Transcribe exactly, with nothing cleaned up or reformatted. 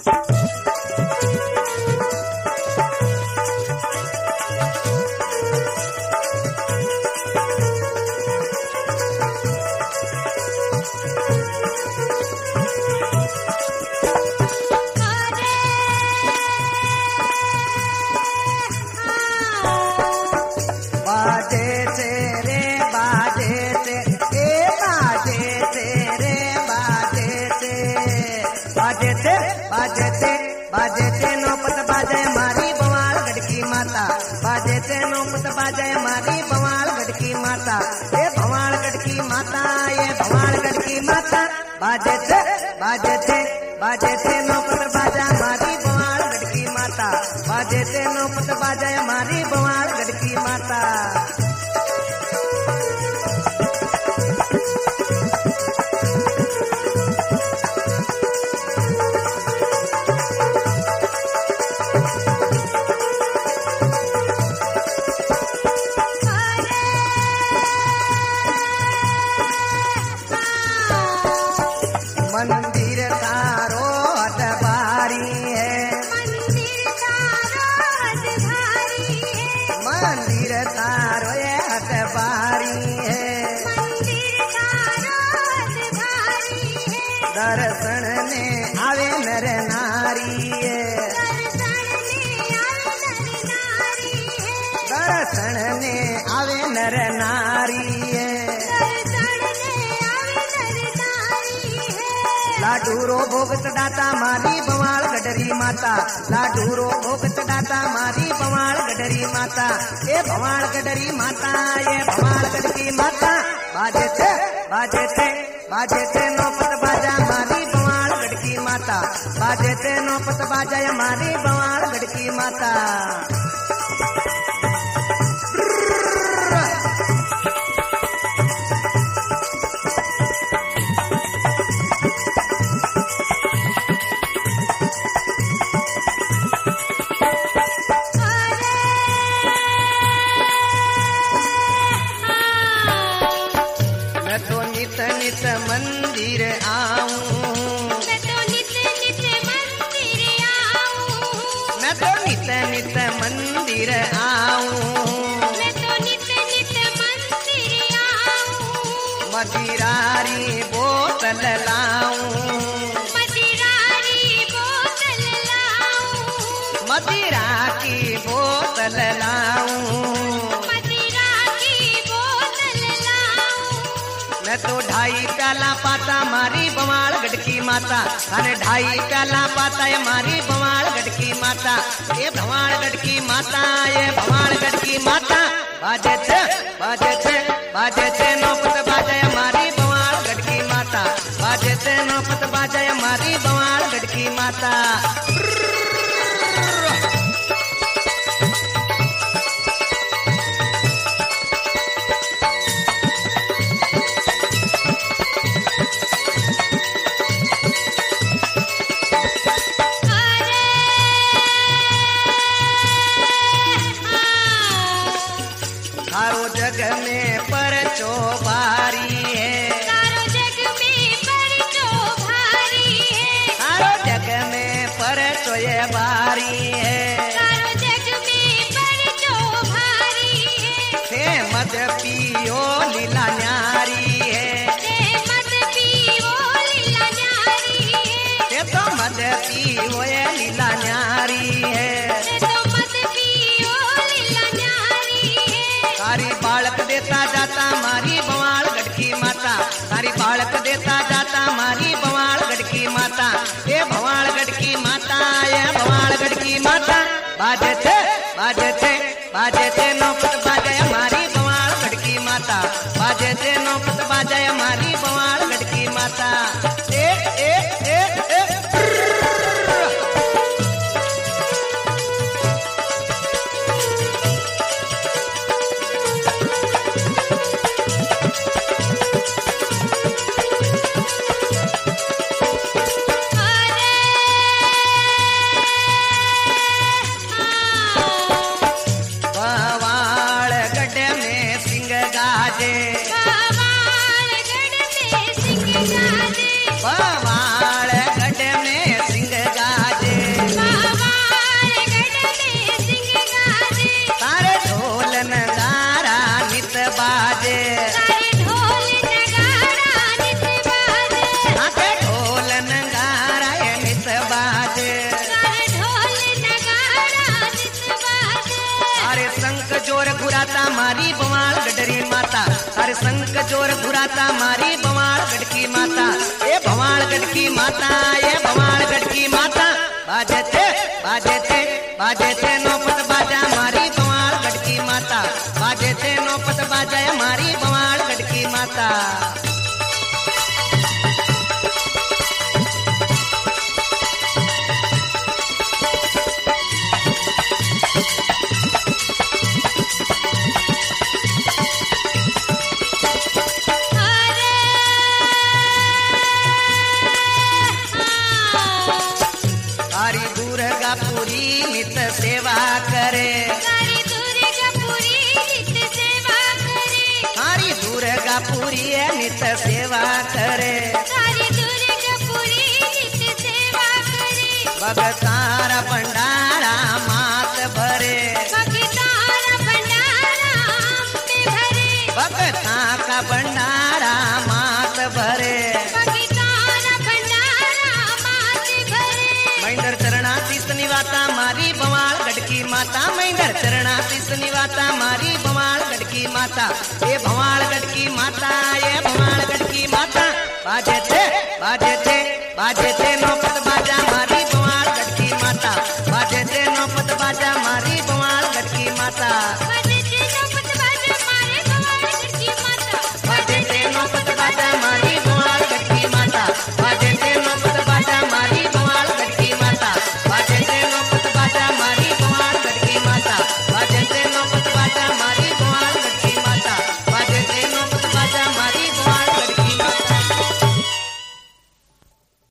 बाजेते बाजेते नौपत बाजे मारी बवाल गढ़की माता, बाजेते नौपत बाजे मारी बवाल गढ़की माता, ये भवाल गढ़की माता, ये भवाल गढ़की माता। बाजेते बाजेते बाजेते नौपत बाजा मारी बवाल गढ़की माता, बाजेते नौपत बाजे मारी बवाल गढ़की माता। मंदिर तारो हटबारी है, मंदिर तारो हटबारी है, मंदिर तारो ये हटबारी है, मंदिर तारो हटबारी है। दर्शन ने आवे नर नारी है, दर्शन ने आवे नर नारी है, दर्शन ने आवे नर नारी है। दर्शन ने आवे नर नारी है। लाडूरो भोग चढ़ाता मारी बवाल गडरी माता, लाडूरो भोग चढ़ाता मारी बवाल गडरी माता, ये भवाल गडरी माता, ये भवाल गढ़की माता। बाजे थे बाजे थे बाजे थे नौपत बाजा मारी बवाल गढ़की माता, बाजे थे नौपत बाजा मारी बवाल गढ़की माता। मैं तो नित नित मंदिर आऊं, मैं तो नित नित मंदिर आऊं, मैं तो नित नित मंदिर आऊं, मैं तो नित नित मंदिर आऊं। मदिरारी बोतल लाऊं, मदिरारी बोतल लाऊं, मदिरा की बोतल लाऊं। मदिरा की बोतल लाऊं। मैं तो ढाई प्याला पाता मारी बवाल गढ़की माता, अरे ढाई प्याला पाता ये मारी बवाल गढ़की माता, ये भवाल गढ़की माता, ये भवाल गढ़की माता। बाजे थे बाजे थे बाजे थे नौपत बाजे मारी बवाल गढ़की माता, बाजे थे नौपत बाजे मारी बवाल गढ़की माता। सारो जग में परचो भारी है, सारो जग में परचो भारी है, सारो जग में परचो ये भारी है। सारो जग में परचो भारी है। से मत पियो लीला न्यारी है, ते मत पीवो लीला न्यारी है, से तो मत पियो ये लीला न्यारी है। ते तो मत पीवो लीला न्यारी है। सारी बालक देता जाता मारी बवाल गढ़की माता, सारी बालक देता जाता मारी बवाल गढ़की माता, ये भवाल गढ़की माता, ये भवाल गढ़की माता। बाजे थे बाजे थे बाजे थे नौपत बाजे मारी बवाल गढ़की माता, बाजे थे नौपत बाजे मारी बवाल गढ़की माता। ए ए ए ए घुराता मारी बवाल गडरी माता तारे संक जोर घुराता मारी बवाल गढ़की माता ए भवाल गढ़की माता ये भवाल गढ़की माता बाजे थे बाजे थे बाजे थे नौपत बाजा मारी बवाल गढ़की माता बाजे थे नौपत बाजा मारी बवाल गढ़की माता। तारी दुर्गा पूरी नित सेवा करे तारी दुर्गा पूरी नित सेवा करे तारी दुर्गा पूरी नित सेवा करे तारी दुर्गा पूरी नित सेवा करे भगतारा भंडारा मात भरे भगतारा भंडारा पे भरे भगता का भंडारा मात भरे भगतारा भंडारा मात भरे महिंदर चरणातीस निवाता मारी बवाल गढ़की माता महिंदर चरणातीस निवाता मारी बवाल गढ़की माता ये भवाल गढ़की माता ये भवाल गढ़की माता बाजे थे बाजे थे बाजे थे नौपत